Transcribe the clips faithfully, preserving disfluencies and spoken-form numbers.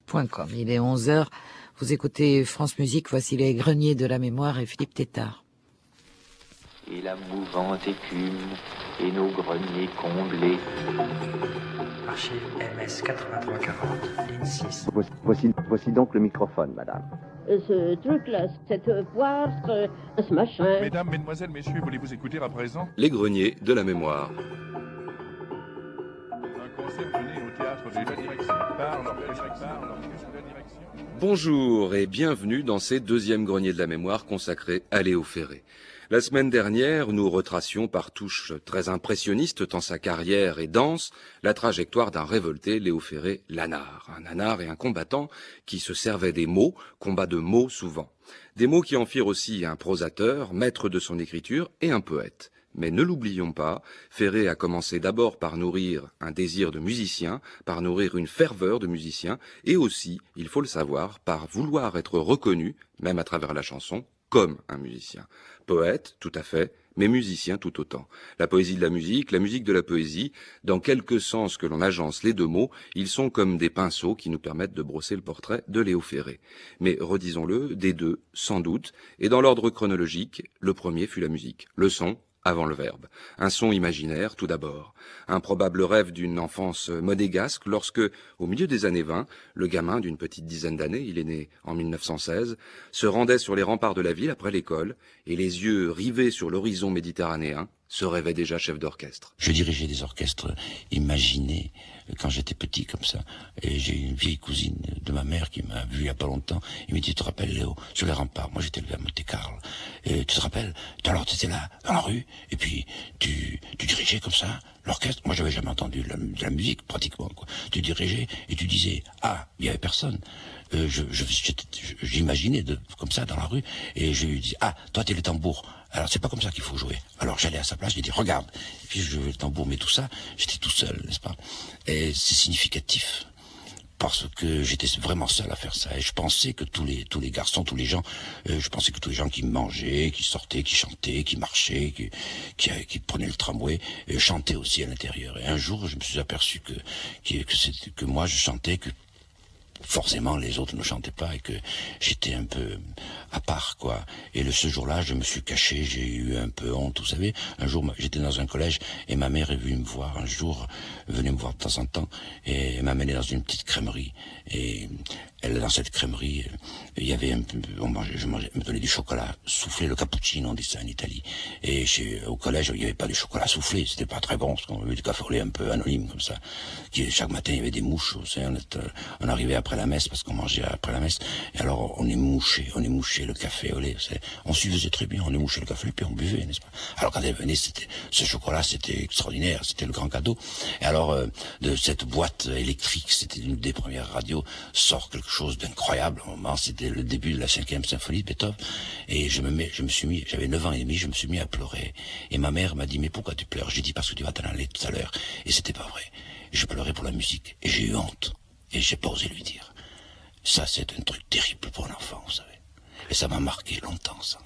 point com. Il est onze heures, vous écoutez France Musique, voici les Greniers de la Mémoire et Philippe Tétard. Et la mouvante écume, et nos greniers comblés. Archive M S quatre-vingt-trois quarante, ligne six. Voici, voici, voici donc le microphone, madame. Ce truc-là, cette poire, ce, ce machin. Mesdames, mesdemoiselles, messieurs, voulez-vous écouter à présent Les Greniers de la Mémoire. un concert donné au théâtre de la direction par l'orchestre par l'orchestre de la direction. Bonjour et bienvenue dans ces deuxièmes Greniers de la Mémoire consacrés à Léo Ferré. La semaine dernière, nous retracions par touches très impressionnistes tant sa carrière est dense, la trajectoire d'un révolté, Léo Ferré, l'anard. Un anard et un combattant qui se servait des mots, combat de mots souvent. Des mots qui en firent aussi un prosateur, maître de son écriture et un poète. Mais ne l'oublions pas, Ferré a commencé d'abord par nourrir un désir de musicien, par nourrir une ferveur de musicien, et aussi, il faut le savoir, par vouloir être reconnu, même à travers la chanson, comme un musicien. Poète, tout à fait, mais musicien tout autant. La poésie de la musique, la musique de la poésie, dans quelque sens que l'on agence les deux mots, ils sont comme des pinceaux qui nous permettent de brosser le portrait de Léo Ferré. Mais redisons-le, des deux, sans doute, et dans l'ordre chronologique, le premier fut la musique, le son, avant le verbe. Un son imaginaire, tout d'abord. Un probable rêve d'une enfance monégasque lorsque, au milieu des années vingt, le gamin d'une petite dizaine d'années, il est né en mille neuf cent seize, se rendait sur les remparts de la ville après l'école, et les yeux rivés sur l'horizon méditerranéen, se rêvait déjà chef d'orchestre. Je dirigeais des orchestres imaginés quand j'étais petit comme ça. Et j'ai une vieille cousine de ma mère qui m'a vu il y a pas longtemps. Il m'a dit, tu te rappelles Léo, sur les remparts, moi j'étais levé à Monte-Carlo. Et tu te rappelles, alors tu étais là, dans la rue, et puis tu, tu dirigeais comme ça l'orchestre. Moi j'avais jamais entendu de la, de la musique pratiquement, quoi. Tu dirigeais et tu disais, ah, il y avait personne. Euh, je, je, j'imaginais de, comme ça dans la rue, et je lui dis, ah, toi t'es le tambour. Alors c'est pas comme ça qu'il faut jouer. Alors j'allais à sa place, j'ai dit regarde, et puis je jouais le tambour, mais tout ça, j'étais tout seul, n'est-ce pas? Et c'est significatif parce que j'étais vraiment seul à faire ça. Et je pensais que tous les tous les garçons, tous les gens, euh, je pensais que tous les gens qui mangeaient, qui sortaient, qui chantaient, qui marchaient, qui qui, qui prenaient le tramway, euh, chantaient aussi à l'intérieur. Et un jour, je me suis aperçu que que que, c'était, que moi je chantais, que forcément les autres ne chantaient pas et que j'étais un peu à part, quoi. Et le, ce jour-là, je me suis caché, j'ai eu un peu honte, vous savez. Un jour, j'étais dans un collège et ma mère est venue me voir un jour, venue me voir de temps en temps, et elle m'a amené dans une petite crèmerie. Et elle, dans cette crèmerie, il y avait un peu, on mangeait, je mangeais, me donnait du chocolat soufflé, le cappuccino, on dit ça en Italie. Et chez, au collège, il n'y avait pas de chocolat soufflé, c'était pas très bon, parce qu'on avait du café au lait un peu anonyme, comme ça. Qui, chaque matin, il y avait des mouches, vous savez, on, était, on arrivait après la messe, parce qu'on mangeait après la messe, et alors on émouchait, on émouchait le café au lait, vous savez. On s'y faisait très bien, on émouchait le café, puis on buvait, n'est-ce pas? Alors quand elle venait, c'était, ce chocolat, c'était extraordinaire, c'était le grand cadeau. Et alors, euh, de cette boîte électrique, c'était une des premières radios, sort quelque chose d'incroyable. Au moment, c'était le début de la cinquième symphonie de Beethoven, et je me mets, je me suis mis, j'avais neuf ans et demi, je me suis mis à pleurer. Et ma mère m'a dit, mais pourquoi tu pleures? J'ai dit, parce que tu vas t'en aller tout à l'heure. Et c'était pas vrai. Je pleurais pour la musique, et j'ai eu honte. Et j'ai pas osé lui dire. Ça, c'est un truc terrible pour un enfant, vous savez. Et ça m'a marqué longtemps, ça.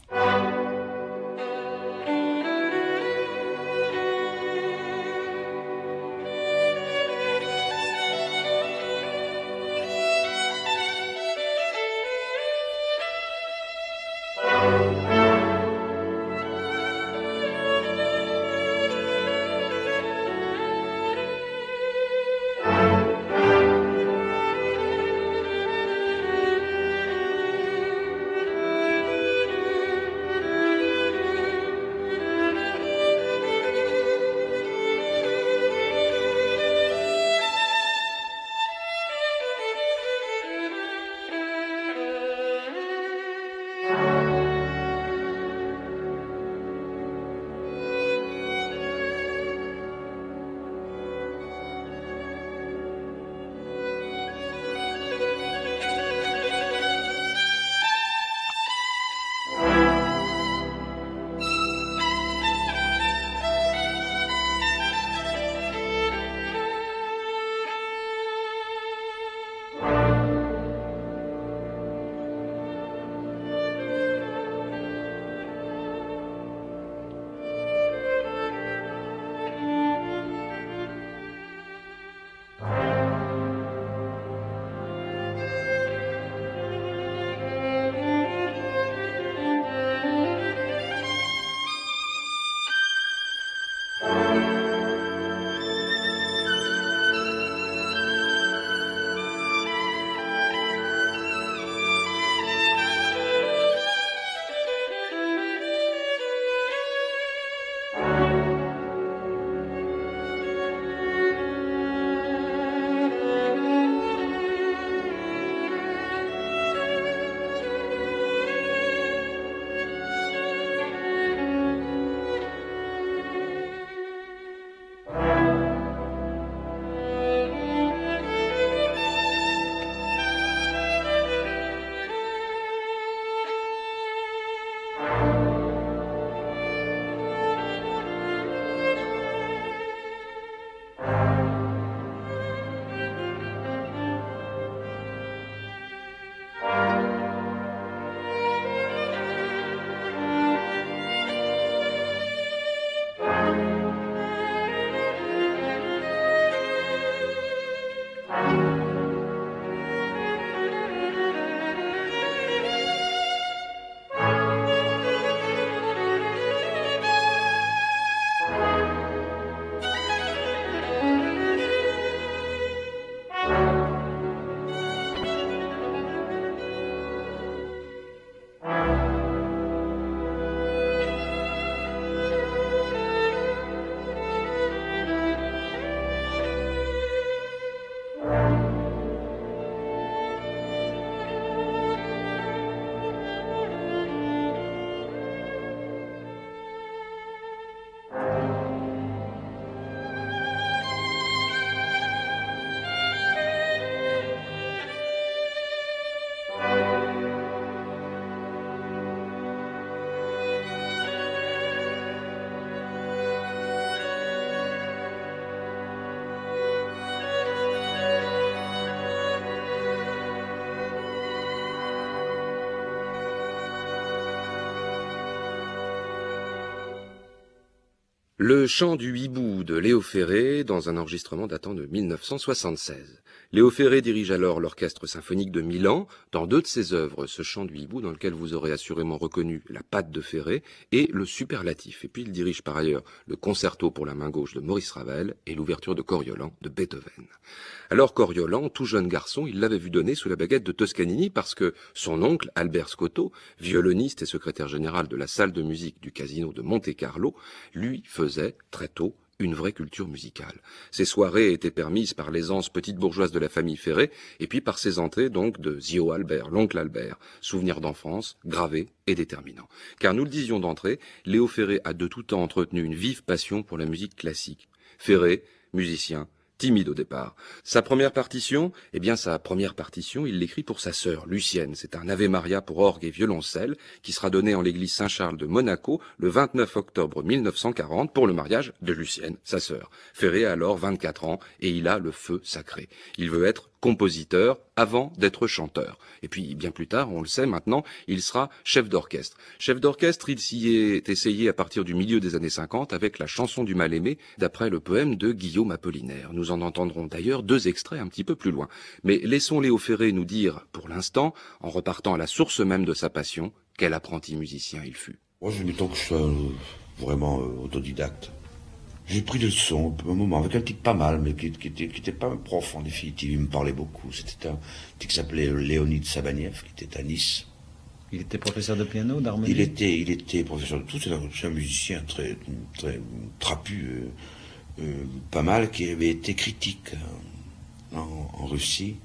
Le chant du hibou de Léo Ferré dans un enregistrement datant de mille neuf cent soixante-seize. Léo Ferré dirige alors l'orchestre symphonique de Milan. Dans deux de ses œuvres, ce chant du hibou dans lequel vous aurez assurément reconnu la patte de Ferré et le superlatif. Et puis il dirige par ailleurs le concerto pour la main gauche de Maurice Ravel et l'ouverture de Coriolan de Beethoven. Alors Coriolan, tout jeune garçon, il l'avait vu donner sous la baguette de Toscanini parce que son oncle, Albert Scotto, violoniste et secrétaire général de la salle de musique du Casino de Monte-Carlo, lui faisait, très tôt, une vraie culture musicale. Ces soirées étaient permises par l'aisance petite bourgeoise de la famille Ferré, et puis par ces entrées donc de Zio Albert, l'oncle Albert, souvenir d'enfance, gravés et déterminants. Car nous le disions d'entrée, Léo Ferré a de tout temps entretenu une vive passion pour la musique classique. Ferré, musicien, timide au départ. Sa première partition, eh bien sa première partition, il l'écrit pour sa sœur, Lucienne. C'est un Ave Maria pour orgue et violoncelle qui sera donné en l'église Saint-Charles de Monaco le vingt-neuf octobre mille neuf cent quarante pour le mariage de Lucienne, sa sœur. Ferré a alors vingt-quatre ans et il a le feu sacré. Il veut être compositeur avant d'être chanteur. Et puis, bien plus tard, on le sait maintenant, il sera chef d'orchestre. Chef d'orchestre, il s'y est essayé à partir du milieu des années cinquante avec la chanson du mal-aimé, d'après le poème de Guillaume Apollinaire. Nous en entendrons d'ailleurs deux extraits un petit peu plus loin. Mais laissons Léo Ferré nous dire, pour l'instant, en repartant à la source même de sa passion, quel apprenti musicien il fut. Moi, je mettons que je sois euh, vraiment euh, autodidacte. J'ai pris des leçons, un moment, avec un type pas mal, mais qui n'était qui était pas un prof en définitive, il me parlait beaucoup. C'était un type qui s'appelait Léonide Sabaniev, qui était à Nice. Il était professeur de piano, d'harmonie? Il était, il était professeur de tout, c'est un, un musicien très, très trapu, euh, euh, pas mal, qui avait été critique euh, en, en Russie,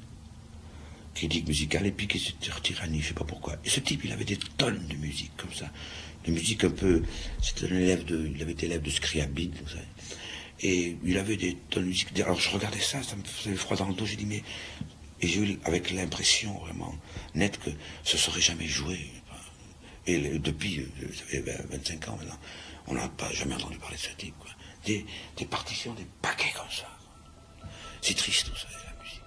critique musicale, et puis qui s'était retiré à Nice, je sais pas pourquoi. Et ce type, il avait des tonnes de musique, comme ça. De musique un peu, c'était un élève de, il avait été élève de Scriabine, vous savez. Et il avait des tonnes de musique. Alors je regardais ça, ça me faisait froid dans le dos, j'ai dit mais, et j'ai eu avec l'impression vraiment nette que ce serait jamais joué. Et le, depuis, ça fait vingt-cinq ans maintenant, on n'a pas jamais entendu parler de ce type, quoi. Des, des partitions, des paquets comme ça. C'est triste tout ça, la musique.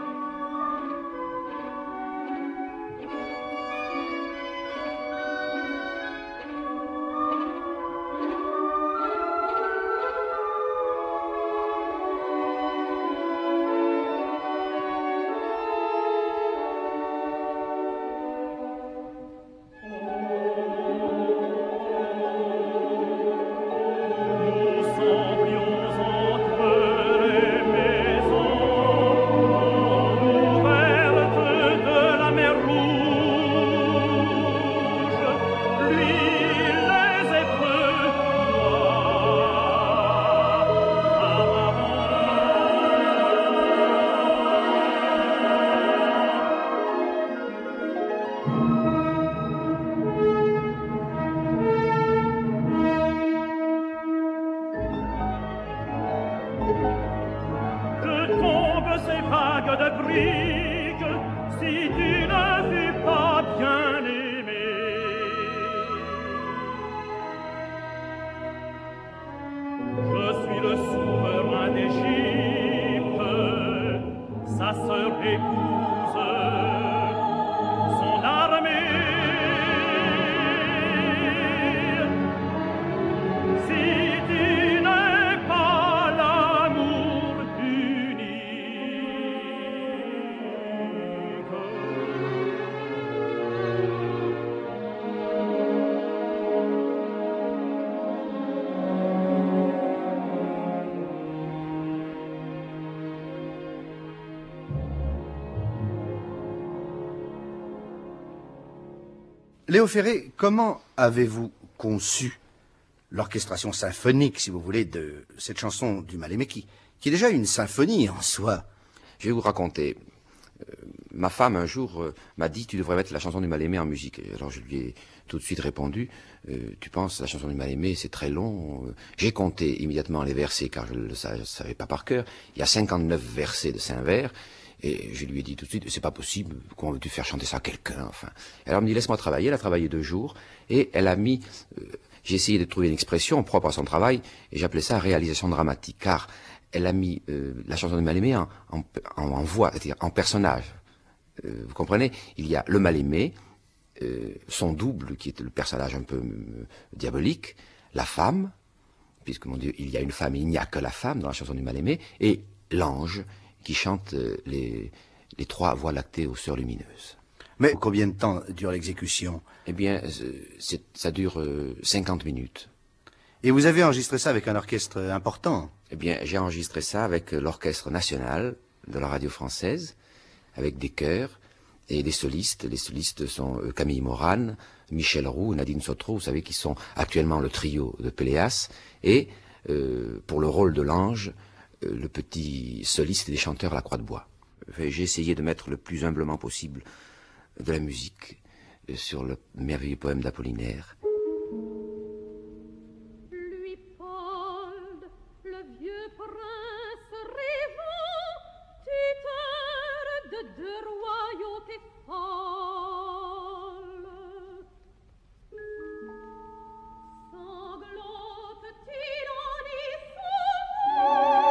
Thank you. épouse son armée. Si tu n'es pas l'amour unique, Léo Ferré, comment avez-vous conçu l'orchestration symphonique, si vous voulez, de cette chanson du Mal-Aimé, qui, qui est déjà une symphonie en soi? Je vais vous raconter. Euh, ma femme, un jour, euh, m'a dit « Tu devrais mettre la chanson du Mal-Aimé en musique ». Et alors je lui ai tout de suite répondu euh, « Tu penses, la chanson du Mal-Aimé, c'est très long ?» J'ai compté immédiatement les versets, car je ne le savais, savais pas par cœur. Il y a cinquante-neuf versets de Saint-Vers. Et je lui ai dit tout de suite, c'est pas possible, qu'on veut faire chanter ça à quelqu'un, enfin. Alors elle me dit, laisse-moi travailler. Elle a travaillé deux jours, et elle a mis, euh, j'ai essayé de trouver une expression propre à son travail, et j'appelais ça réalisation dramatique, car elle a mis euh, la chanson du Mal-Aimé en, en, en voix, c'est-à-dire en personnage. Euh, vous comprenez? Il y a le Mal-Aimé, euh, son double, qui est le personnage un peu euh, diabolique, la femme, puisque mon Dieu, il y a une femme, il n'y a que la femme dans la chanson du Mal-Aimé, et l'ange, qui chante les, les trois voies lactées aux sœurs lumineuses. Mais combien de temps dure l'exécution? Eh bien, c'est, ça dure euh, cinquante minutes. Et vous avez enregistré ça avec un orchestre important? Eh bien, j'ai enregistré ça avec l'Orchestre National de la radio française, avec des chœurs et des solistes. Les solistes sont euh, Camille Morane, Michel Roux, Nadine Sotro, vous savez, qui sont actuellement le trio de Péléas, et euh, pour le rôle de l'ange, le petit soliste des chanteurs à la Croix de Bois. J'ai essayé de mettre le plus humblement possible de la musique sur le merveilleux poème d'Apollinaire. Louis-Paul, le vieux prince rêvant, tuteur de deux royautés folles. Sanglote-t-il en y souvent?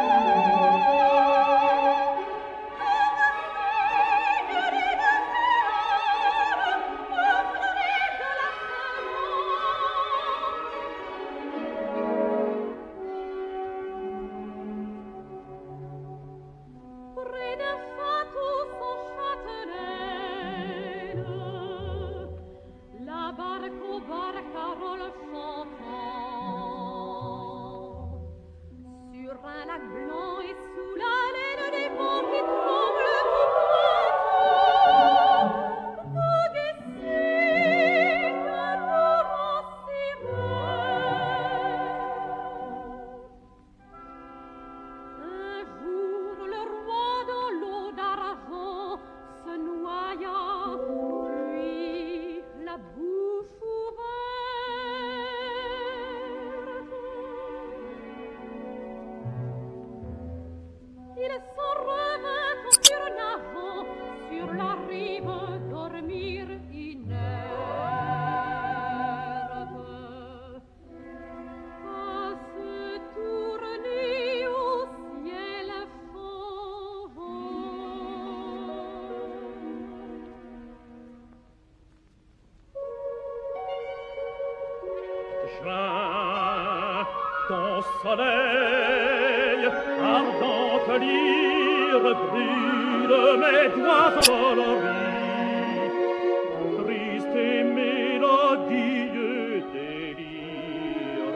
Ton soleil, ardente lyre, brûle mes doigts endoloris, triste et mélodieux délire.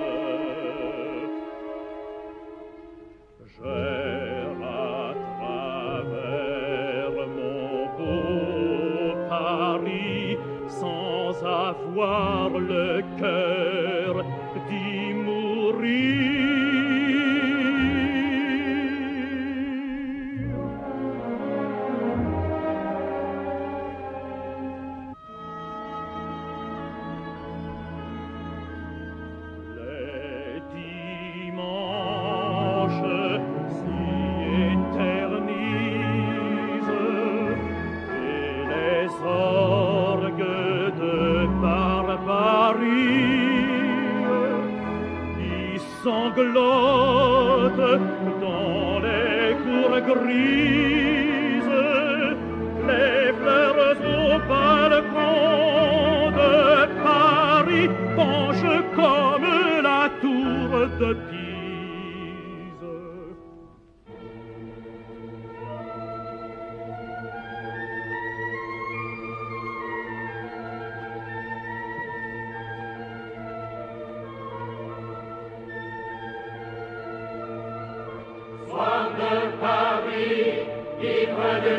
J'erre à travers mon beau Paris sans avoir le cœur d'y mourir. Les dimanches s'y éternisent et les orgues de barbarie sanglote dans les cours gris.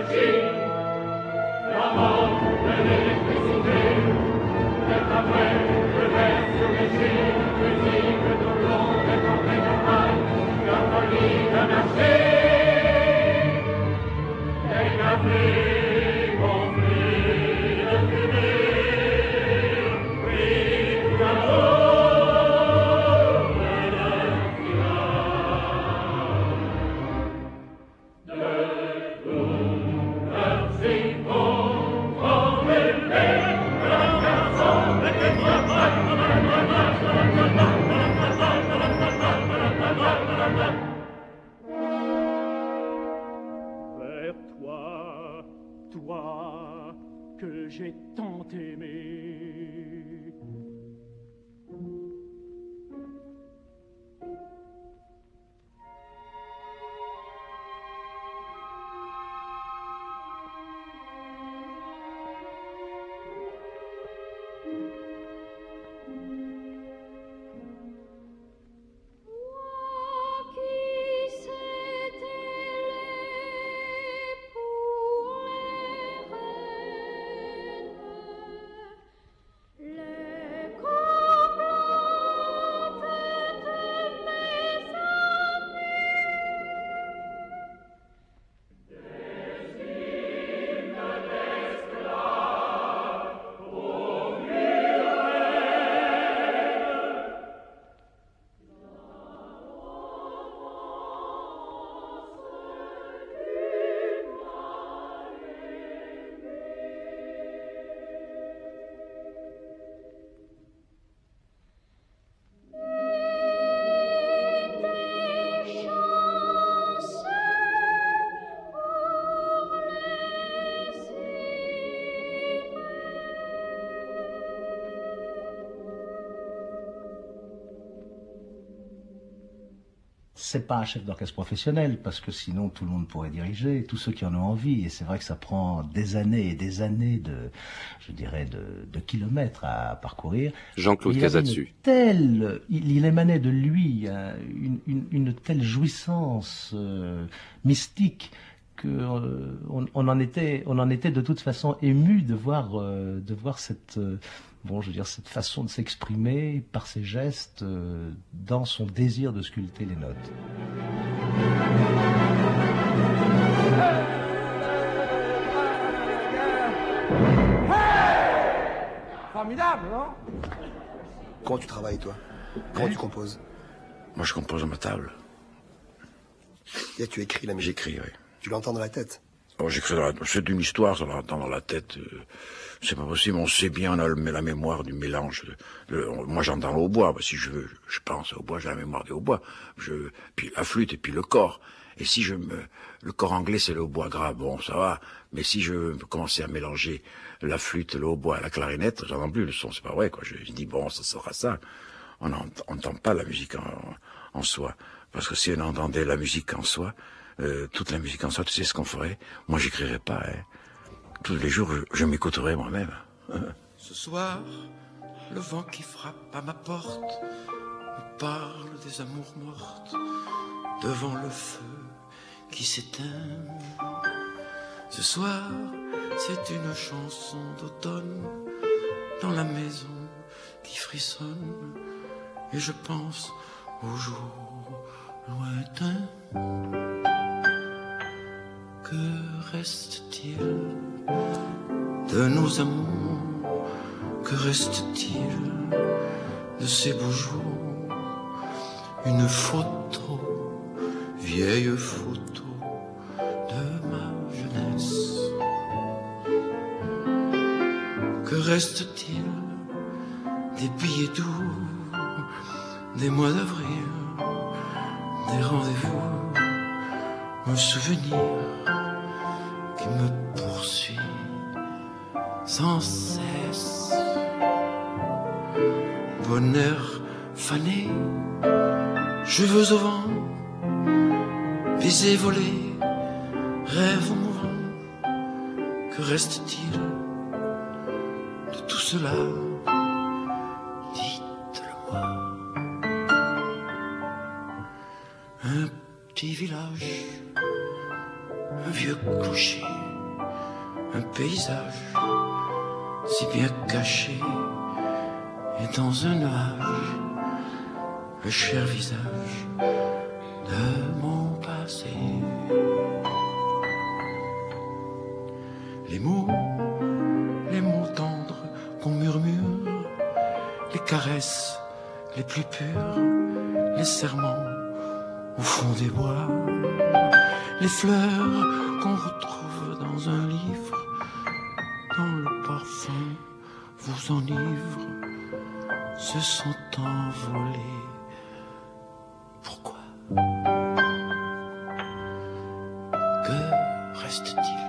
Vers toi, toi que j'ai tant aimé. C'est pas un chef d'orchestre professionnel, parce que sinon tout le monde pourrait diriger, tous ceux qui en ont envie, et c'est vrai que ça prend des années et des années de, je dirais, de, de kilomètres à parcourir. Jean-Claude Casatsu. Telle, il, il émanait de lui une, une, une telle jouissance euh, mystique que euh, on, on en était, on en était de toute façon ému de voir, euh, de voir cette euh, bon, je veux dire, cette façon de s'exprimer par ses gestes, euh, dans son désir de sculpter les notes. Hey, formidable, non? Comment tu travailles, toi? Comment hein? tu composes? Moi, je compose à ma table. Et tu écris la musique? J'écris, oui. Tu l'entends dans la tête? Oh, j'écris dans la... C'est une histoire, ça l'entend dans la tête. Euh... C'est pas possible, on sait bien, on a le, la mémoire du mélange. De, de, on, moi j'entends le hautbois, bah, si je veux, je pense au hautbois, j'ai la mémoire du hautbois. Je, puis la flûte et puis le corps. Et si je me, le corps anglais c'est le hautbois gras, bon ça va. Mais si je commençais à mélanger la flûte, le hautbois, la clarinette, j'entends plus le son, c'est pas vrai quoi. Je, je dis bon, ça sera ça. On n'entend pas la musique en, en soi, parce que si on entendait la musique en soi, euh, toute la musique en soi, tu sais ce qu'on ferait? Moi j'écrirais pas, hein. Tous les jours, je, je m'écouterai moi-même. Ce soir, le vent qui frappe à ma porte me parle des amours mortes devant le feu qui s'éteint. Ce soir, c'est une chanson d'automne dans la maison qui frissonne et je pense aux jours lointains. Que reste-t-il de nos amours? Que reste-t-il de ces beaux jours? Une photo, vieille photo de ma jeunesse. Que reste-t-il des billets doux, des mois d'avril, des rendez-vous, un souvenir qui me poursuit sans cesse. Bonheur fané, cheveux au vent, baisers volés, rêves mouvants. Que reste-t-il de tout cela? Dites-le-moi. Un petit village, un vieux clocher, un paysage si bien caché, et dans un nuage, le cher visage de mon passé. Les mots, les mots tendres qu'on murmure, les caresses les plus pures, les serments au fond des bois, les fleurs qu'on retrouve dans un livre, dont le parfum vous enivre, se sont envolés. Pourquoi? Que reste-t-il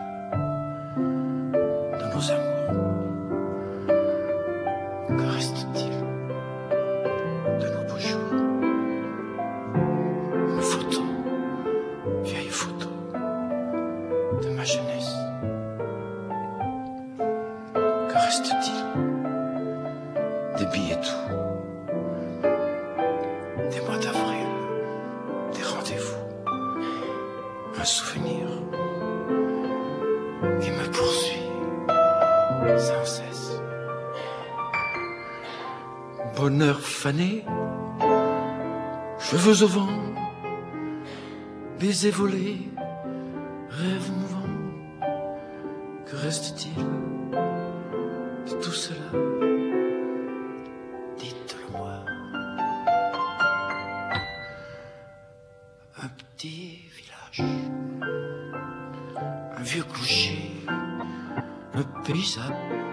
de nos amours? Que reste-t-il de nos beaux jours? Une photo, vieille photo de ma jeunesse. Que reste-t-il des billets doux, des mois d'avril, des rendez-vous, un souvenir qui me poursuit sans cesse. Bonheur fané, cheveux au vent, baisers volés, rêves mouvants. Que reste-t-il de tout cela? Dites-le-moi. Un petit village, un vieux clocher, un paysage.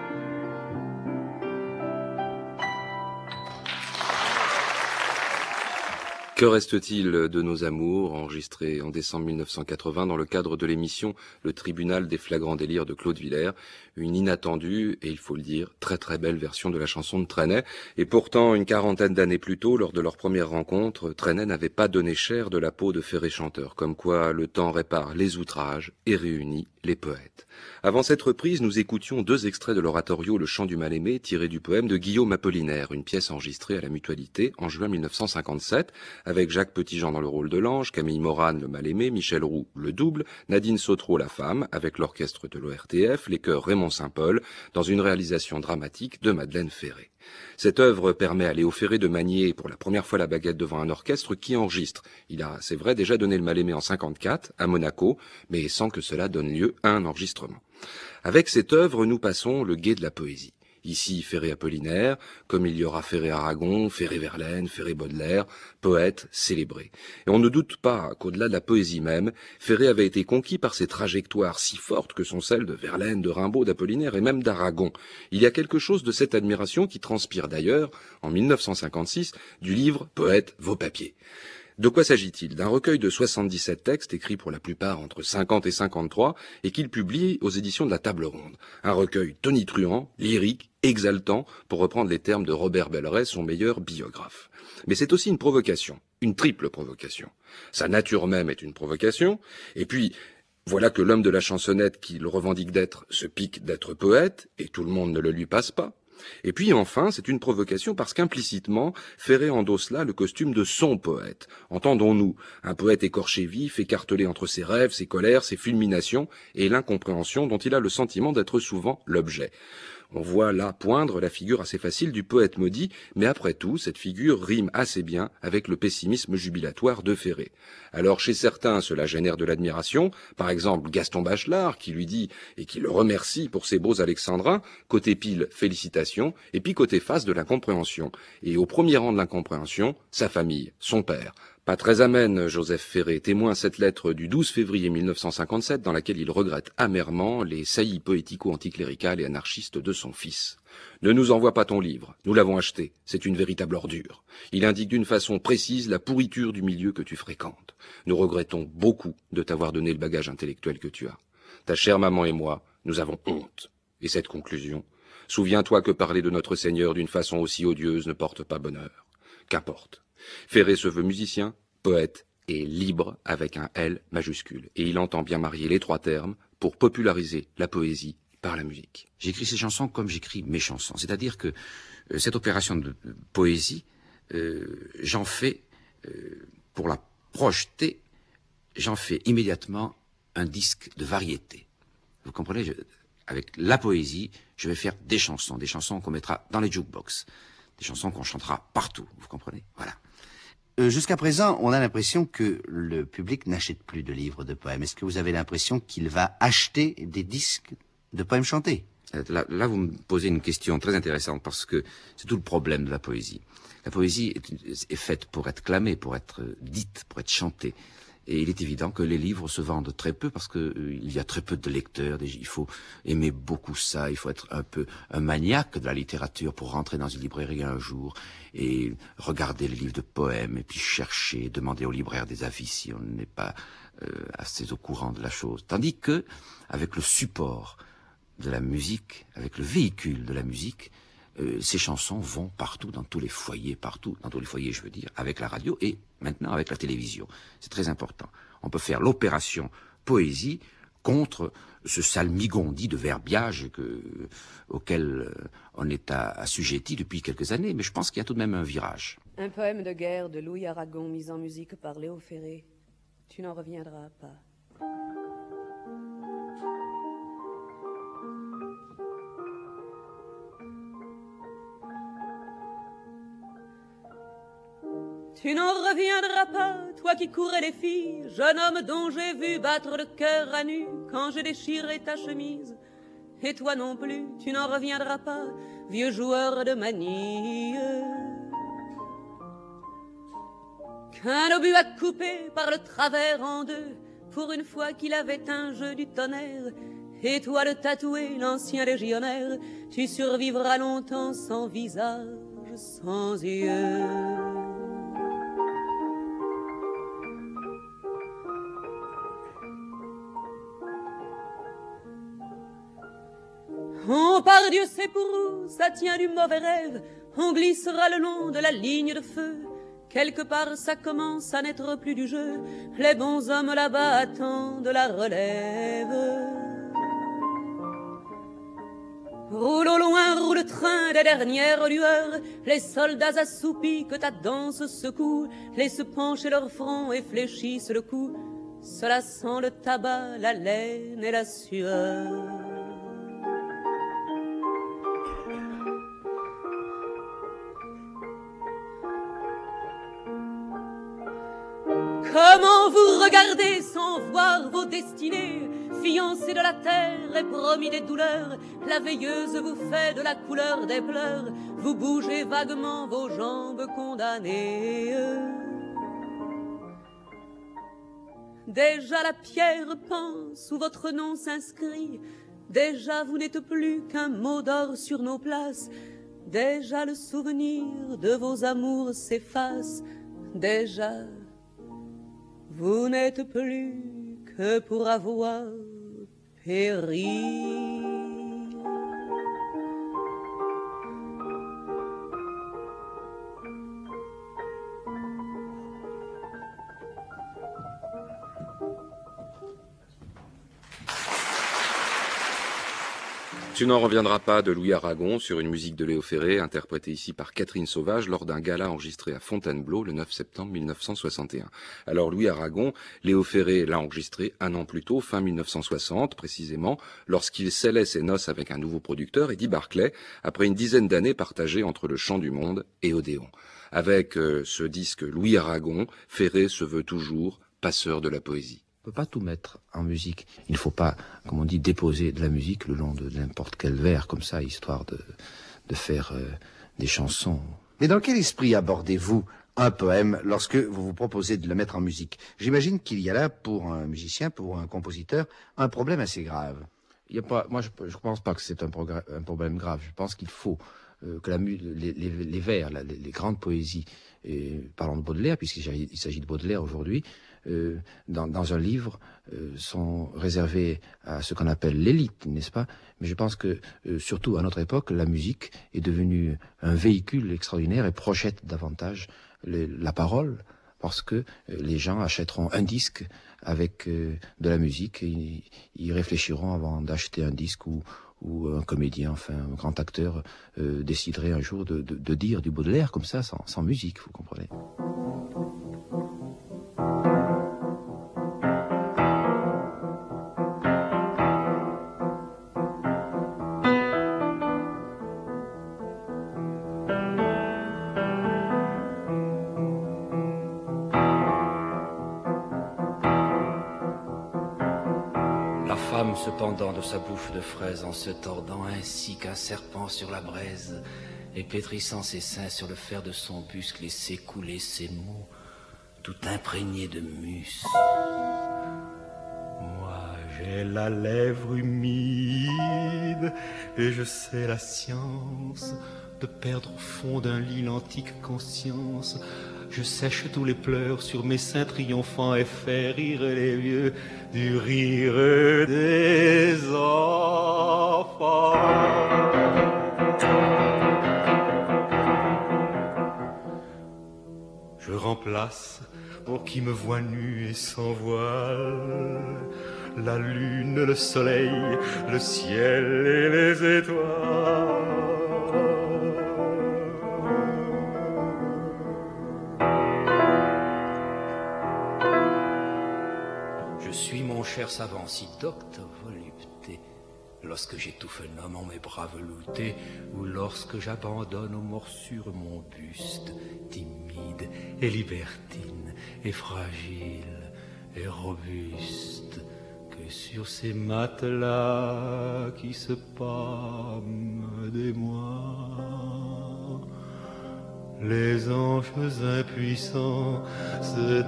Que reste-t-il de nos amours, enregistré en décembre mille neuf cent quatre-vingts dans le cadre de l'émission Le Tribunal des flagrants délires de Claude Villers, une inattendue et, il faut le dire, très très belle version de la chanson de Trenet. Et pourtant, une quarantaine d'années plus tôt, lors de leur première rencontre, Trenet n'avait pas donné cher de la peau de Ferré chanteur, comme quoi le temps répare les outrages et réunit les poètes. Avant cette reprise, nous écoutions deux extraits de l'oratorio Le Chant du Mal-Aimé, tiré du poème de Guillaume Apollinaire, une pièce enregistrée à la Mutualité en juin mille neuf cent cinquante-sept, avec Jacques Petitjean dans le rôle de l'ange, Camille Morane le mal-aimé, Michel Roux le double, Nadine Sautreau la femme, avec l'orchestre de l'O R T F, les chœurs Raymond Saint-Paul, dans une réalisation dramatique de Madeleine Ferré. Cette œuvre permet à Léo Ferré de manier pour la première fois la baguette devant un orchestre qui enregistre. Il a, c'est vrai, déjà donné le mal-aimé en cinquante-quatre, à Monaco, mais sans que cela donne lieu à un enregistrement. Avec cette œuvre, nous passons le gué de la poésie. Ici, Ferré Apollinaire, comme il y aura Ferré Aragon, Ferré Verlaine, Ferré Baudelaire, poètes célébrés. Et on ne doute pas qu'au-delà de la poésie même, Ferré avait été conquis par ces trajectoires si fortes que sont celles de Verlaine, de Rimbaud, d'Apollinaire et même d'Aragon. Il y a quelque chose de cette admiration qui transpire d'ailleurs, en mille neuf cent cinquante-six, du livre « Poète, vos papiers ». De quoi s'agit-il? D'un recueil de soixante-dix-sept textes écrits pour la plupart entre cinquante et cinquante-trois et qu'il publie aux éditions de la Table Ronde. Un recueil tonitruant, lyrique, exaltant, pour reprendre les termes de Robert Belleret, son meilleur biographe. Mais c'est aussi une provocation, une triple provocation. Sa nature même est une provocation, et puis voilà que l'homme de la chansonnette qu'il revendique d'être se pique d'être poète, et tout le monde ne le lui passe pas. Et puis enfin, c'est une provocation parce qu'implicitement, Ferré endosse là le costume de son poète. Entendons-nous, un poète écorché vif, écartelé entre ses rêves, ses colères, ses fulminations et l'incompréhension dont il a le sentiment d'être souvent l'objet. On voit là poindre la figure assez facile du poète maudit, mais après tout, cette figure rime assez bien avec le pessimisme jubilatoire de Ferré. Alors chez certains, cela génère de l'admiration, par exemple Gaston Bachelard, qui lui dit et qui le remercie pour ses beaux alexandrins, côté pile, félicitations, et puis côté face de l'incompréhension. Et au premier rang de l'incompréhension, sa famille, son père. Pas très amène, Joseph Ferré, témoin cette lettre du douze février mille neuf cent cinquante-sept dans laquelle il regrette amèrement les saillies poético-anticléricales et anarchistes de son fils. Ne nous envoie pas ton livre, nous l'avons acheté, c'est une véritable ordure. Il indique d'une façon précise la pourriture du milieu que tu fréquentes. Nous regrettons beaucoup de t'avoir donné le bagage intellectuel que tu as. Ta chère maman et moi, nous avons honte. Et cette conclusion, souviens-toi que parler de notre Seigneur d'une façon aussi odieuse ne porte pas bonheur. Qu'importe. Ferré se veut musicien, poète et libre avec un L majuscule. Et il entend bien marier les trois termes pour populariser la poésie par la musique. J'écris ces chansons comme j'écris mes chansons. C'est-à-dire que euh, cette opération de euh, poésie, euh, j'en fais, euh, pour la projeter, j'en fais immédiatement un disque de variété. Vous comprenez, je, avec la poésie, je vais faire des chansons, des chansons qu'on mettra dans les jukebox, des chansons qu'on chantera partout, vous comprenez? Voilà. Euh, Jusqu'à présent, on a l'impression que le public n'achète plus de livres de poèmes. Est-ce que vous avez l'impression qu'il va acheter des disques de poèmes chantés? Là, là, vous me posez une question très intéressante parce que c'est tout le problème de la poésie. La poésie est, est faite pour être clamée, pour être dite, pour être chantée. Et il est évident que les livres se vendent très peu parce que euh, il y a très peu de lecteurs. Il faut aimer beaucoup ça. Il faut être un peu un maniaque de la littérature pour rentrer dans une librairie un jour et regarder les livres de poèmes et puis chercher, demander au libraire des avis si on n'est pas euh, assez au courant de la chose. Tandis que avec le support de la musique, avec le véhicule de la musique, euh, ces chansons vont partout, dans tous les foyers, partout, dans tous les foyers, je veux dire, avec la radio et maintenant avec la télévision. C'est très important. On peut faire l'opération poésie contre ce salmigondi de verbiage que, auquel on est assujetti depuis quelques années, mais je pense qu'il y a tout de même un virage. Un poème de guerre de Louis Aragon mis en musique par Léo Ferré. Tu n'en reviendras pas. Tu n'en reviendras pas, toi qui courais les filles, jeune homme dont j'ai vu battre le cœur à nu quand j'ai déchiré ta chemise. Et toi non plus, tu n'en reviendras pas, vieux joueur de manille. Qu'un obus a coupé par le travers en deux, pour une fois qu'il avait un jeu du tonnerre. Et toi le tatoué, l'ancien légionnaire, tu survivras longtemps sans visage, sans yeux. Oh, par Dieu, c'est pour où, ça tient du mauvais rêve. On glissera le long de la ligne de feu. Quelque part, ça commence à n'être plus du jeu. Les bons hommes là-bas attendent la relève. Roule au loin, roule le train des dernières lueurs. Les soldats assoupis que ta danse secoue laissent pencher leur front et fléchissent le cou. Cela sent le tabac, la laine et la sueur. Comment vous regardez sans voir vos destinées, fiancés de la terre et promis des douleurs, la veilleuse vous fait de la couleur des pleurs, vous bougez vaguement vos jambes condamnées. Déjà la pierre pense où votre nom s'inscrit, déjà vous n'êtes plus qu'un mot d'or sur nos places, déjà le souvenir de vos amours s'efface, déjà vous n'êtes plus que pour avoir péri. Tu n'en reviendras pas de Louis Aragon sur une musique de Léo Ferré, interprétée ici par Catherine Sauvage lors d'un gala enregistré à Fontainebleau le neuf septembre mille neuf cent soixante et un. Alors Louis Aragon, Léo Ferré l'a enregistré un an plus tôt, fin mille neuf cent soixante précisément, lorsqu'il scellait ses noces avec un nouveau producteur, Eddie Barclay, après une dizaine d'années partagées entre le Chant du Monde et Odéon. Avec euh, ce disque Louis Aragon, Ferré se veut toujours passeur de la poésie. On ne peut pas tout mettre en musique. Il ne faut pas, comme on dit, déposer de la musique le long de n'importe quel vers, comme ça, histoire de, de faire euh, des chansons. Mais dans quel esprit abordez-vous un poème lorsque vous vous proposez de le mettre en musique? J'imagine qu'il y a là, pour un musicien, pour un compositeur, un problème assez grave. Il y a pas, moi, je ne pense pas que c'est un, un problème grave. Je pense qu'il faut euh, que la, les, les, les vers, la, les, les grandes poésies, et parlons de Baudelaire, puisqu'il s'agit de Baudelaire aujourd'hui, Euh, dans, dans un livre euh, sont réservés à ce qu'on appelle l'élite, n'est-ce pas? Mais je pense que, euh, surtout à notre époque, la musique est devenue un véhicule extraordinaire et projette davantage le, la parole, parce que euh, les gens achèteront un disque avec euh, de la musique, et ils, ils réfléchiront avant d'acheter un disque ou, ou un comédien, enfin un grand acteur, euh, déciderait un jour de, de, de dire du Baudelaire comme ça, sans, sans musique, vous comprenez? cependant de sa bouffe de fraise en se tordant ainsi qu'un serpent sur la braise, et pétrissant ses seins sur le fer de son buste, laissait couler ses mots, tout imprégnés de mus. Moi, j'ai la lèvre humide, et je sais la science de perdre au fond d'un lit l'antique conscience. Je sèche tous les pleurs sur mes seins triomphants et fais rire les vieux du rire des enfants. Je remplace, pour qui me voit nu et sans voile, la lune, le soleil, le ciel et les étoiles. Je suis mon cher savant, si docte volupté, lorsque j'étouffe un homme en mes bras veloutés, ou lorsque j'abandonne aux morsures mon buste, timide et libertine et fragile et robuste, que sur ces matelas qui se pâment des mois, les anges impuissants se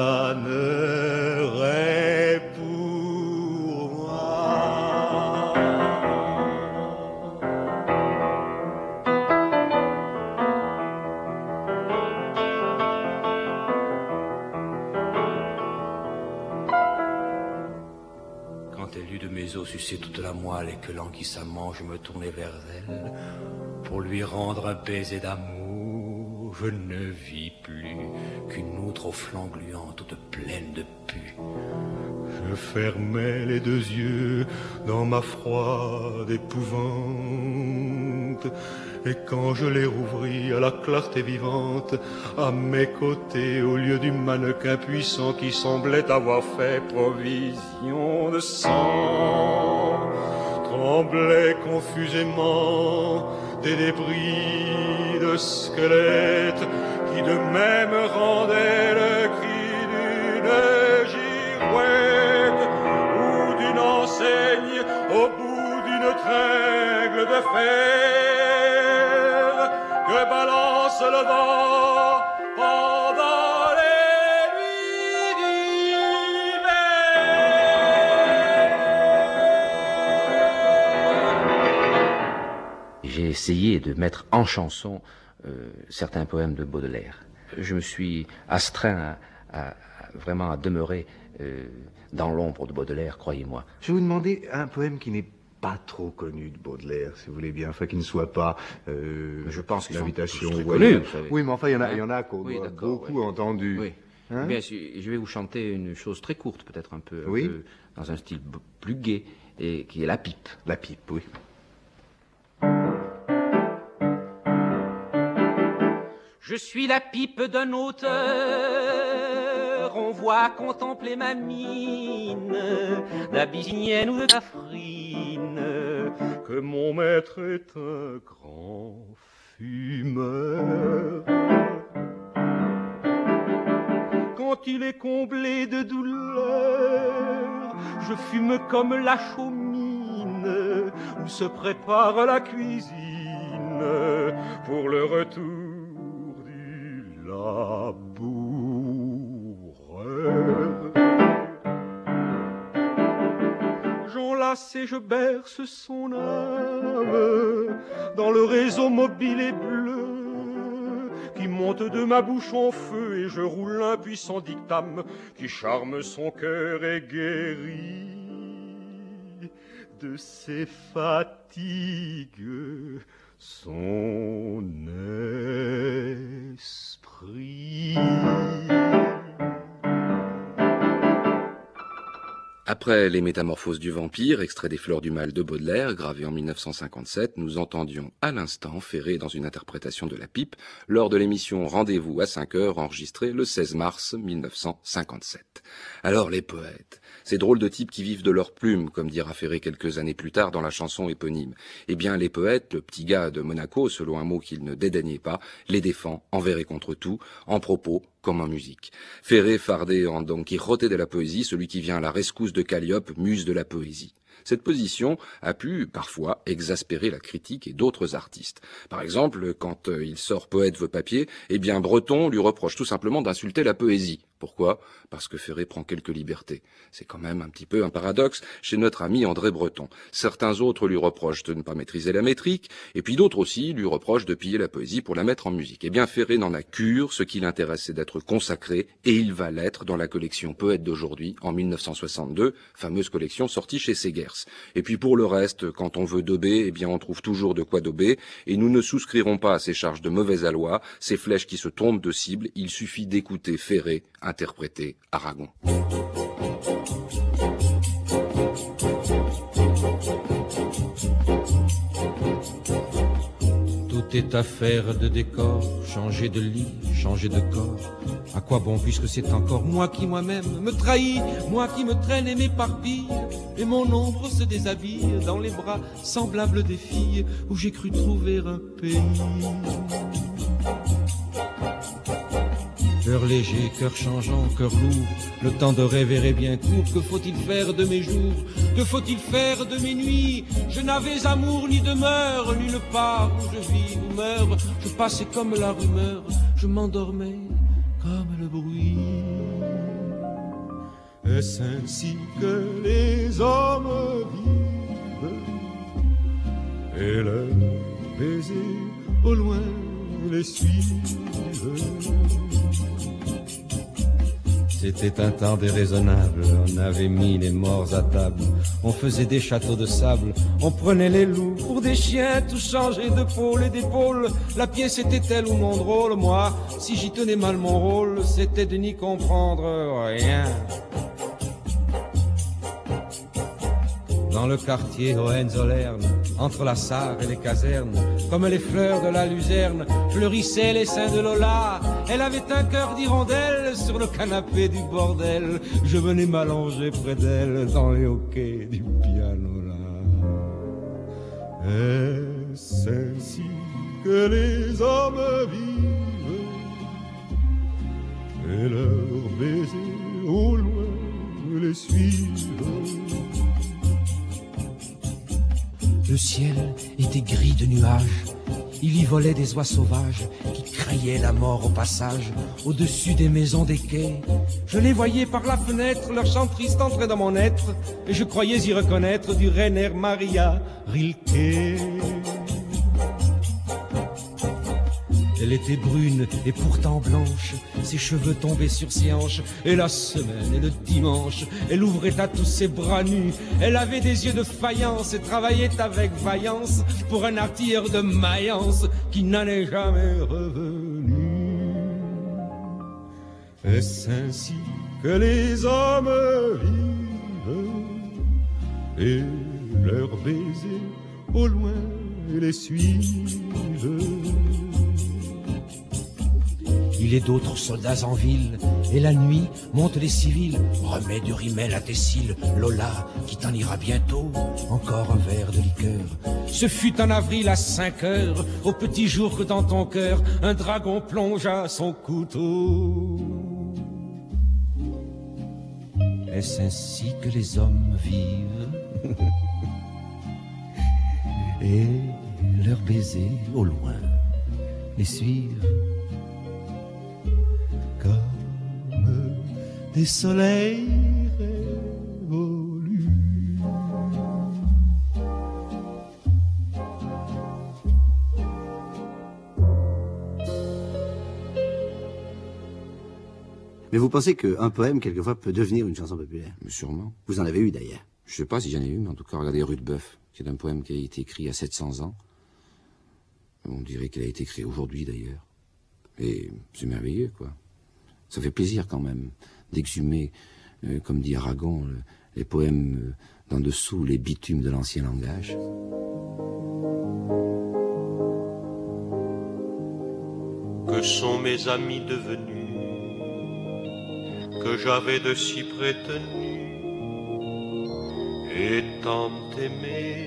donneraient pour moi. Quand elle eut de mes os sucé toute la moelle et que languissamment je me tournai vers elle pour lui rendre un baiser d'amour, je ne vis plus qu'une outre aux flancs gluants, toute pleine de pus. Je fermais les deux yeux dans ma froide épouvante, et quand je les rouvris à la clarté vivante, à mes côtés, au lieu du mannequin puissant qui semblait avoir fait provision de sang, tremblaient confusément des débris de squelettes qui de même rendaient le cri d'une girouette ou d'une enseigne au bout d'une tringle de fer que balance le vent pendant les nuits d'hiver. J'ai essayé de mettre en chanson euh, certains poèmes de Baudelaire. Je me suis astreint à, à, à vraiment à demeurer euh, dans l'ombre de Baudelaire, croyez-moi. Je vais vous demander un poème qui n'est pas trop connu de Baudelaire, si vous voulez bien, enfin qui ne soit pas euh, je pense qu'ils l'invitation sont tous très ouais, connus, oui, mais enfin il y en a, hein? il y en a qu'on oui, a beaucoup oui. entendu. Oui. Hein? Bien, je vais vous chanter une chose très courte, peut-être un peu, un oui. peu dans un style plus gai, et qui est la pipe. La pipe, oui. Je suis la pipe d'un auteur, on voit contempler ma mine, d'Abyssinienne ou de Cafrine, que mon maître est un grand fumeur. Quand il est comblé de douleur, je fume comme la chaumine, où se prépare la cuisine pour le retour laboureur. J'enlace et je berce son âme dans le réseau mobile et bleu qui monte de ma bouche en feu, et je roule un puissant dictame qui charme son cœur et guérit de ses fatigues son esprit. Après Les Métamorphoses du vampire, extrait des Fleurs du mal de Baudelaire, gravé en mille neuf cent cinquante-sept, nous entendions à l'instant Ferré dans une interprétation de la pipe lors de l'émission Rendez-vous à cinq heures enregistrée le seize mars mille neuf cent cinquante-sept. Alors les poètes, ces drôles de types qui vivent de leur plume, comme dira Ferré quelques années plus tard dans la chanson éponyme. Eh bien les poètes, le petit gars de Monaco, selon un mot qu'il ne dédaignait pas, les défend envers et contre tout, en propos comme en musique. Ferré fardé en Don Quijote de la poésie, celui qui vient à la rescousse de Calliope, muse de la poésie. Cette position a pu parfois exaspérer la critique et d'autres artistes. Par exemple, quand euh, il sort Poète veut papier, eh bien Breton lui reproche tout simplement d'insulter la poésie. Pourquoi ? Parce que Ferré prend quelques libertés. C'est quand même un petit peu un paradoxe chez notre ami André Breton. Certains autres lui reprochent de ne pas maîtriser la métrique, et puis d'autres aussi lui reprochent de piller la poésie pour la mettre en musique. Eh bien Ferré n'en a cure, ce qui l'intéresse c'est d'être consacré, et il va l'être dans la collection Poète d'aujourd'hui, en mille neuf cent soixante-deux, fameuse collection sortie chez Segers. Et puis pour le reste, quand on veut dauber, eh bien on trouve toujours de quoi dauber, et nous ne souscrirons pas à ces charges de mauvais aloi, ces flèches qui se trompent de cible, il suffit d'écouter Ferré interpréter Aragon. Tout est affaire de décor, changer de lit, changer de corps. À quoi bon puisque c'est encore moi qui moi-même me trahis, moi qui me traîne et m'éparpille, et mon ombre se déshabille dans les bras semblables des filles où j'ai cru trouver un pays. Cœur léger, cœur changeant, cœur lourd, le temps de rêver est bien court. Que faut-il faire de mes jours? Que faut-il faire de mes nuits? Je n'avais amour ni demeure, nulle part où je vis ou meurs. Je passais comme la rumeur, je m'endormais comme le bruit. Est-ce ainsi que les hommes vivent, et leurs baisers au loin les suivent? C'était un temps déraisonnable, on avait mis les morts à table, on faisait des châteaux de sable, on prenait les loups pour des chiens, tout changé de pôle et d'épaule. La pièce était-elle ou non drôle? Moi, si j'y tenais mal mon rôle, c'était de n'y comprendre rien. Dans le quartier Hohenzollern, entre la Sarre et les casernes, comme les fleurs de la luzerne, fleurissaient les seins de Lola. Elle avait un cœur d'hirondelle sur le canapé du bordel. Je venais m'allonger près d'elle dans les hoquets du pianola. Est-ce ainsi que les hommes vivent, et leurs baisers au loin les suivent? Le ciel était gris de nuages, il y volait des oies sauvages qui criaient la mort au passage, au-dessus des maisons des quais. Je les voyais par la fenêtre, leur chant triste entrait dans mon être, et je croyais y reconnaître du Rainer Maria Rilke. Elle était brune et pourtant blanche, ses cheveux tombaient sur ses hanches, et la semaine et le dimanche, elle ouvrait à tous ses bras nus. Elle avait des yeux de faïence et travaillait avec vaillance pour un artilleur de Mayence qui n'en est jamais revenu. Est-ce ainsi que les hommes vivent, et leurs baisers au loin les suivent? Il est d'autres soldats en ville, et la nuit montent les civils. Remets du rimel à tes cils, Lola, qui t'en ira bientôt. Encore un verre de liqueur. Ce fut en avril à cinq heures, au petit jour que dans ton cœur, un dragon plongea son couteau. Est-ce ainsi que les hommes vivent, et leurs baisers au loin les suivent? Comme des soleils révolus. Mais vous pensez qu'un poème, quelquefois, peut devenir une chanson populaire? Sûrement. Vous en avez eu, d'ailleurs. Je sais pas si j'en ai eu, mais en tout cas, regardez Rudebeuf, qui est un poème qui a été écrit il y a sept cents ans. On dirait qu'il a été écrit aujourd'hui, d'ailleurs. Et c'est merveilleux, quoi. Ça fait plaisir, quand même, d'exhumer, euh, comme dit Aragon, le, les poèmes euh, d'en dessous, les bitumes de l'ancien langage. Que sont mes amis devenus, que j'avais de si prétenus et tant aimés?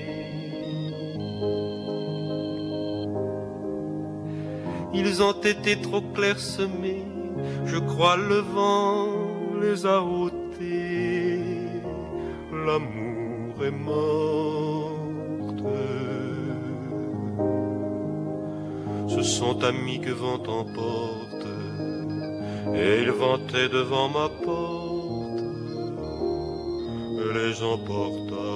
Ils ont été trop clairsemés, je crois le vent les a ôtés. L'amour est morte. Ce sont amis que vent emporte, et ils vantaient devant ma porte, les emporta.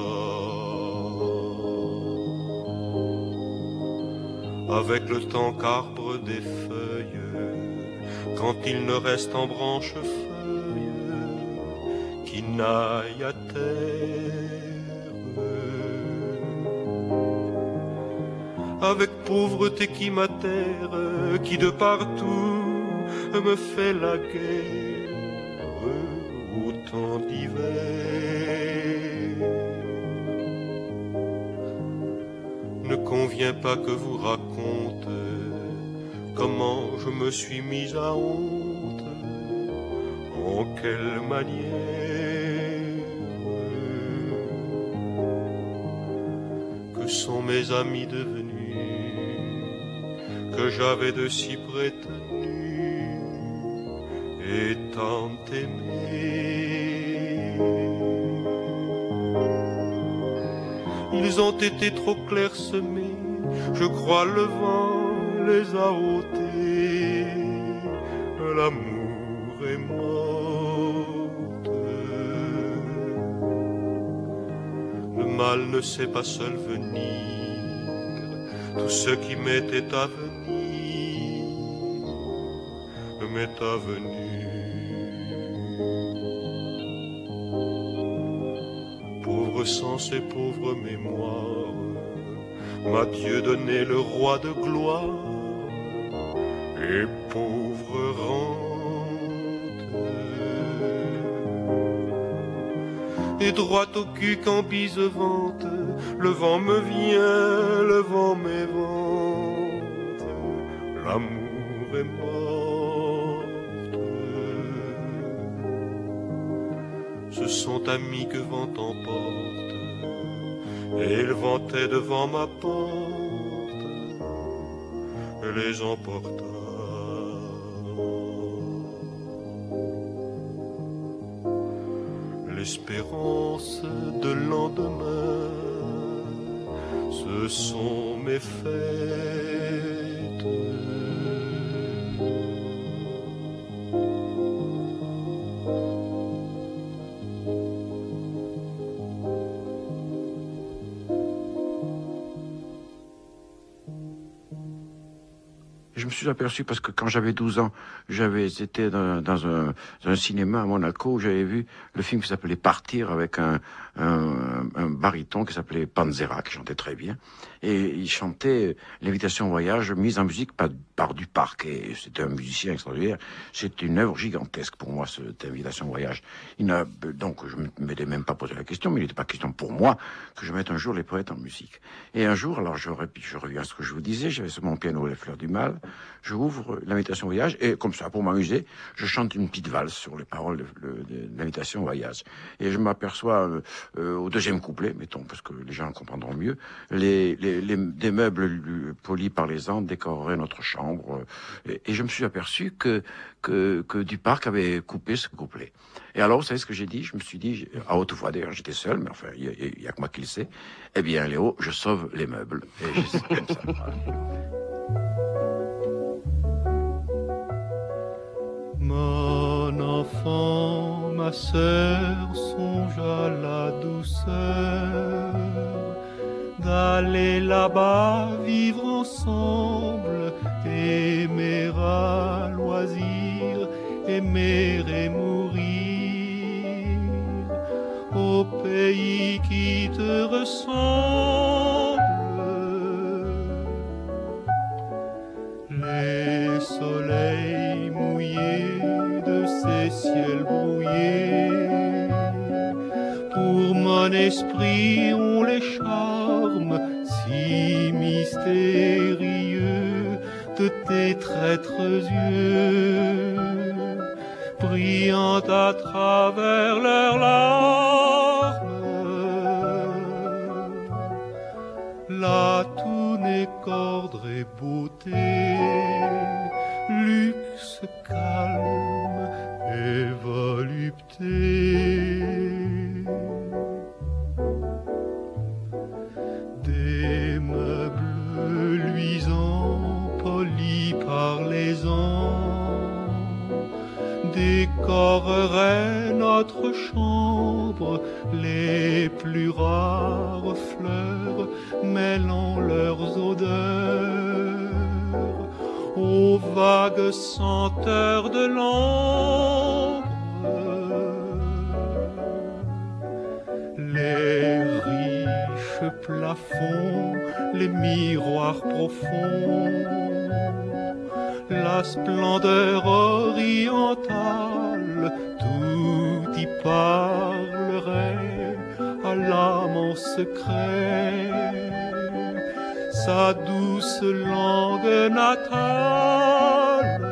Avec le temps qu'arbre des feuilles, quand il ne reste en branche feuille qui n'aille à terre. Avec pauvreté qui m'atterre, qui de partout me fait la guerre, autant d'hiver. Ne convient pas que vous raconte comment je me suis mis à honte, en quelle manière. Que sont mes amis devenus, que j'avais de si prétenus et tant aimés. Ils ont été trop clairsemés, je crois le vent les a ôtés. L'amour est morte. Le mal ne sait pas seul venir, tout ce qui m'était à venir m'est avenu. Pauvre sens et pauvre mémoire, m'a Dieu donné le roi de gloire, et pauvre rente. Et droit au cul quand bise vente, le vent me vient, le vent m'évente, l'amour est morte. Ce sont amis que vent emporte, et ils vantaient devant ma porte, les emporta. L'espérance de lendemain, ce sont mes fêtes. Je me suis aperçu parce que quand j'avais douze ans, j'avais été dans, dans un, un cinéma à Monaco où j'avais vu le film qui s'appelait Partir avec un, un, un baryton qui s'appelait Panzera, qui chantait très bien. Et il chantait l'invitation au voyage mise en musique par, par Duparc. Et c'était un musicien extraordinaire. C'est une œuvre gigantesque pour moi, cette invitation au voyage. Il n'a, donc je ne m'étais même pas posé la question, mais il n'était pas question pour moi que je mette un jour les poètes en musique. Et un jour, alors je, je reviens à ce que je vous disais, j'avais sur mon piano Les Fleurs du Mal. Je ouvre l'invitation au voyage et comme ça, pour m'amuser, je chante une petite valse sur les paroles de, de, de l'invitation au voyage. Et je m'aperçois euh, euh, au deuxième couplet, mettons, parce que les gens comprendront mieux, les, les, les, des meubles polis par les ans décoreraient notre chambre. Et, et je me suis aperçu que, que, que Duparc avait coupé ce couplet. Et alors, vous savez ce que j'ai dit? Je me suis dit, à haute voix d'ailleurs, j'étais seul, mais enfin, il n'y a, a que moi qui le sais. Eh bien, Léo, je sauve les meubles. Et je sais comme ça. Voilà. Mon enfant, ma sœur, songe à la douceur d'aller là-bas vivre ensemble, aimer à loisir, aimer et mourir au pays qui te ressemble. Les soleils mouillés de ces ciels brouillés, pour mon esprit ont les charmes si mystérieux de tes traîtres yeux, brillant à travers leurs larmes. Là tout n'est qu'ordre et beauté, luxe, calme et volupté. décorerait notre chambre, les plus rares fleurs mêlant leurs odeurs aux vagues senteurs de l'ambre. Les riches plafonds, les miroirs profonds, la splendeur orientale, tout y parlerait à l'âme en secret, sa douce langue natale.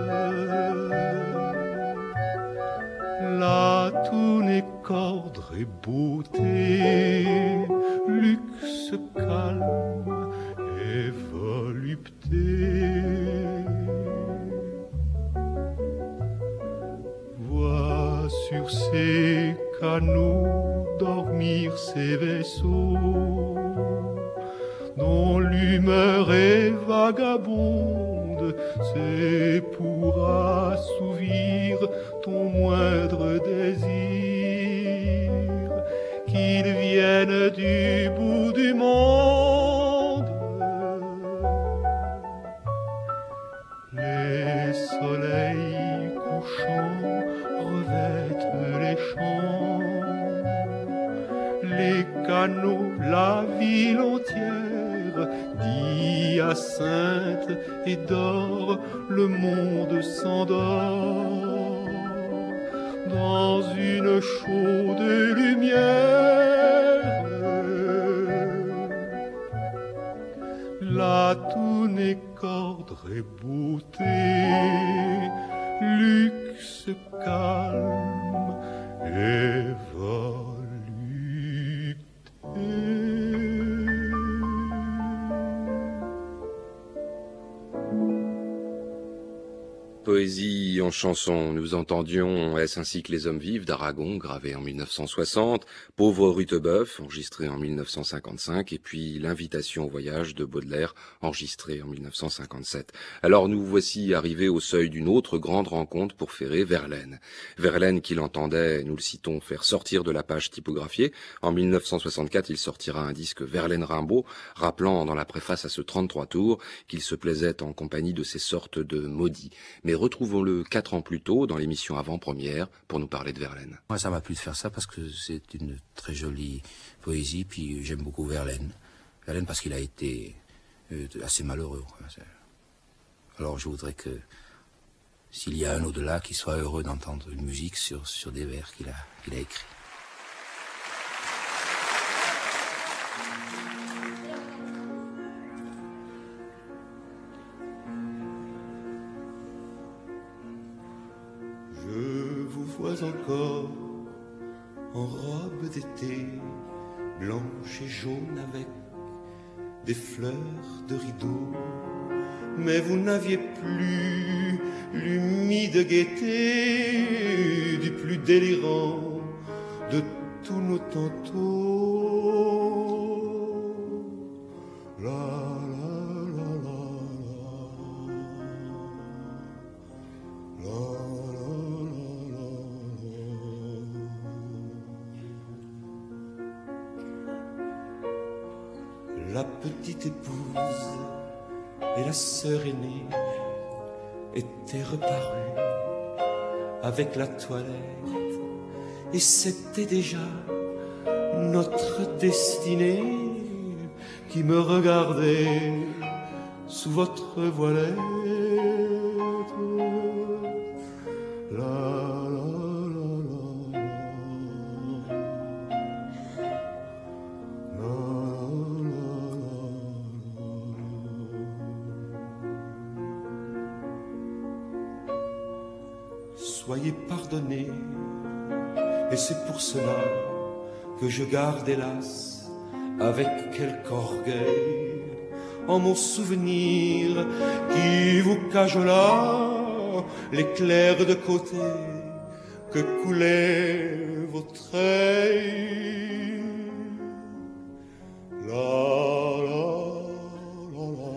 Là tout n'est qu'ordre et beauté, luxe calme et volupté. Vois sur ces canaux dormir ces vaisseaux dont l'humeur est vagabonde, c'est pour assouvir ton moindre désir qu'ils viennent du bout du monde. Les soleils couchants revêtent les champs, les canaux, la ville entière, d'hyacinthe et d'or, le monde s'endort dans une chaude lumière. Là tout n'est qu'ordre et beauté, luxe calme et volupté. Poésie en chanson, nous entendions Est-ce ainsi que les hommes vivent d'Aragon, gravé en mille neuf cent soixante, Pauvre Rutebeuf, enregistré en mille neuf cent cinquante-cinq, et puis L'Invitation au voyage de Baudelaire, enregistré en mille neuf cent cinquante-sept. Alors nous voici arrivés au seuil d'une autre grande rencontre pour Ferré, Verlaine. Verlaine qui l'entendait, nous le citons, faire sortir de la page typographiée. En mille neuf cent soixante-quatre, il sortira un disque Verlaine-Rimbaud, rappelant dans la préface à ce trente-trois tours qu'il se plaisait en compagnie de ces sortes de maudits. Mais retrouvons-le quatre ans plus tôt dans l'émission avant-première pour nous parler de Verlaine. Moi, ça m'a plu de faire ça parce que c'est une très jolie poésie, puis j'aime beaucoup Verlaine. Verlaine parce qu'il a été euh, assez malheureux. Alors je voudrais que, s'il y a un au-delà, qu'il soit heureux d'entendre une musique sur, sur des vers qu'il a, qu'il a écrits. Vois encore en robe d'été, blanche et jaune avec des fleurs de rideau, mais vous n'aviez plus l'humide gaieté du plus délirant de tous nos tantôt. La, la, la, la, la, la. La petite épouse et la sœur aînée étaient reparues avec la toilette, et c'était déjà notre destinée qui me regardait sous votre voilette. La, soyez pardonnés, et c'est pour cela que je garde hélas avec quelque orgueil en mon souvenir qui vous cajola l'éclair de côté que coulaient vos traits. La, la, la, la,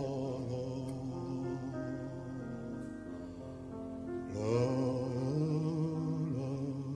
la, la.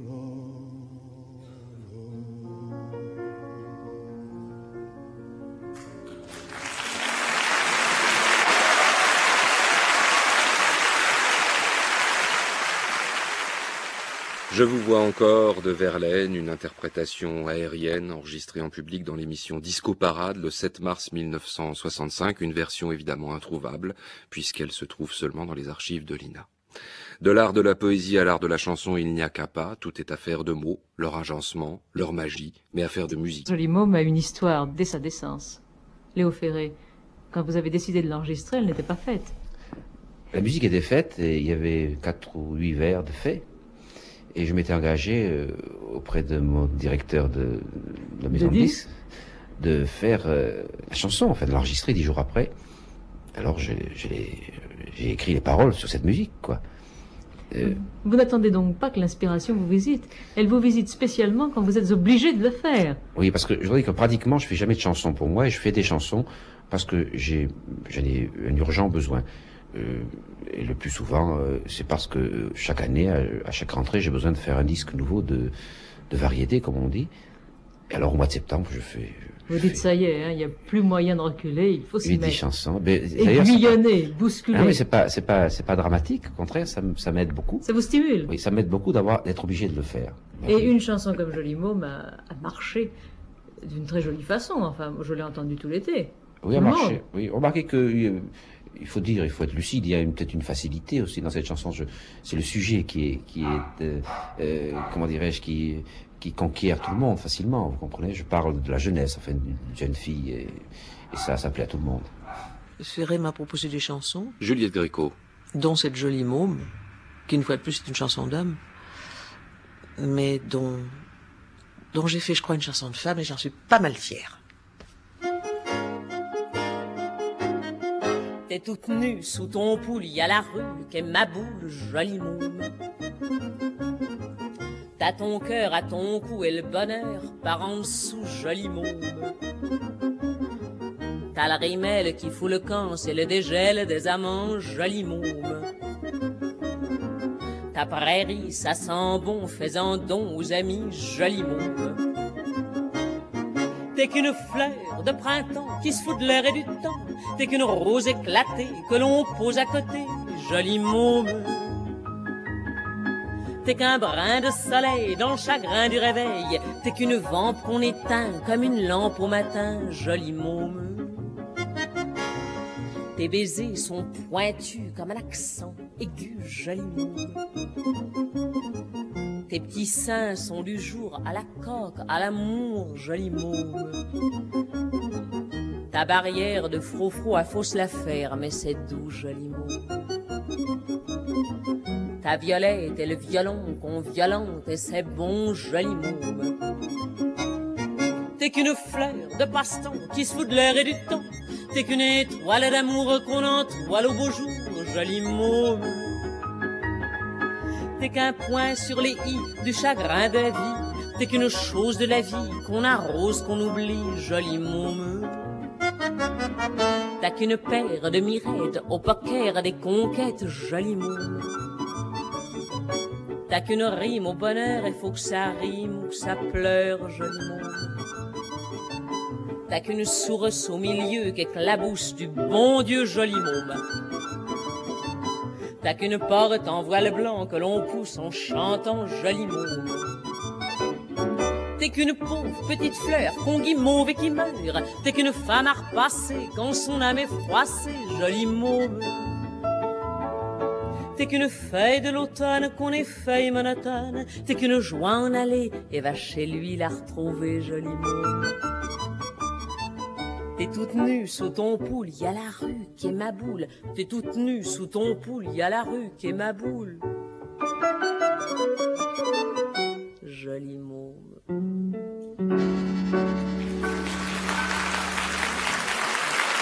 Je vous vois encore de Verlaine, une interprétation aérienne enregistrée en public dans l'émission Disco Parade le sept mars mille neuf cent soixante-cinq, une version évidemment introuvable puisqu'elle se trouve seulement dans les archives de l'I N A. De l'art de la poésie à l'art de la chanson, il n'y a qu'à pas, tout est affaire de mots, leur agencement, leur magie, mais affaire de musique. Joli Môme a une histoire dès sa naissance. Léo Ferré, quand vous avez décidé de l'enregistrer, elle n'était pas faite. La musique était faite et il y avait quatre ou huit vers de fait. Et je m'étais engagé euh, auprès de mon directeur de, de la maison de disques de faire euh, la chanson, enfin de l'enregistrer dix jours après. Alors je, je j'ai écrit les paroles sur cette musique, quoi. Euh, vous n'attendez donc pas que l'inspiration vous visite. Elle vous visite spécialement quand vous êtes obligé de le faire. Oui, parce que je voudrais que pratiquement je fais jamais de chansons pour moi et je fais des chansons parce que j'ai j'en ai un urgent besoin. Euh, et le plus souvent, euh, c'est parce que chaque année, à, à chaque rentrée, j'ai besoin de faire un disque nouveau de, de variété, comme on dit. Et alors, au mois de septembre, je fais... Je Vous dites, fais... ça y est, hein, il n'y a plus moyen de reculer, il faut s'y mettre. des chansons. Mais, aiguillonner, bousculer. Ah, mais c'est pas, c'est pas, c'est pas dramatique, au contraire, ça, ça m'aide beaucoup. Ça vous stimule? Oui, ça m'aide beaucoup d'avoir, d'être obligé de le faire. Et oui. Une chanson comme Joli Môme a, a marché d'une très jolie façon, enfin, je l'ai entendue tout l'été. Oui, a marché. Oui, remarquez que... Euh, il faut dire, il faut être lucide, il y a peut-être une facilité aussi dans cette chanson. Je, c'est le sujet qui est, qui est euh, euh, comment dirais-je, qui, qui conquiert tout le monde facilement, vous comprenez. Je parle de la jeunesse, enfin, d'une jeune fille, et, et ça, ça plaît à tout le monde. Ferré m'a proposé des chansons. Juliette Gréco. Dont cette Jolie Môme, qui une fois de plus est une chanson d'homme, mais dont, dont j'ai fait, je crois, une chanson de femme, et j'en suis pas mal fière. T'es toute nue sous ton poulie à la rue, qu'est ma boule, Joli Môme. T'as ton cœur à ton cou et le bonheur par en dessous, Joli Môme. T'as la rimelle qui fout le camp, c'est le dégel des amants, Joli Môme. Ta prairie, ça sent bon, faisant don aux amis, Joli Môme. T'es qu'une fleur de printemps qui se fout de l'air et du temps. T'es qu'une rose éclatée que l'on pose à côté, Joli Môme. T'es qu'un brin de soleil dans le chagrin du réveil. T'es qu'une vampe qu'on éteint comme une lampe au matin, Joli Môme. Tes baisers sont pointus comme un accent aigu, Joli Môme. Tes petits seins sont du jour à la coque, à l'amour, Joli Môme. Ta barrière de froufrou, à fausse la faire, mais c'est doux, Joli Môme. Ta violette est le violon qu'on violente, et c'est bon, Joli Môme. T'es qu'une fleur de passe-temps qui se fout de l'air et du temps. T'es qu'une étoile d'amour qu'on entoile au beau jour, Joli Môme. T'es qu'un point sur les i du chagrin de la vie. T'es qu'une chose de la vie qu'on arrose, qu'on oublie, Joli Môme. T'as qu'une paire de mirettes au poker des conquêtes, Joli Môme. T'as qu'une rime au bonheur, il faut que ça rime ou que ça pleure, Joli Môme. T'as qu'une source au milieu qui éclabousse du bon Dieu, Joli Môme. T'as qu'une porte en voile blanc que l'on pousse en chantant, Joli Môme. T'es qu'une pauvre petite fleur qu'on guimauve et qui meurt. T'es qu'une femme à repasser quand son âme est froissée, Joli Môme. T'es qu'une feuille de l'automne qu'on effeuille monotone. T'es qu'une joie en aller et va chez lui la retrouver, Joli Môme. T'es toute nue sous ton poule, y a la rue qui est ma boule. T'es toute nue sous ton poule, y a la rue qui est ma boule. Joli Môme.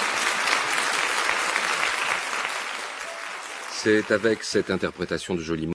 C'est avec cette interprétation de Joli Môme